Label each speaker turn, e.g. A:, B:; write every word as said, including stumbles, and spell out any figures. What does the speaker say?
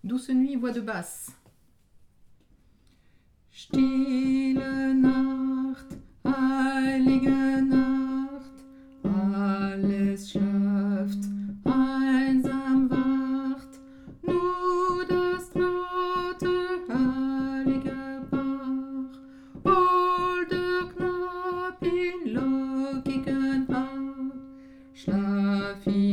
A: Douce nuit, voix de basse. Stille Nacht, heilige Nacht, alles schlaft, einsam wacht, nur das traute, heilige Bach, holder Knab in lockigen Haar, schlaf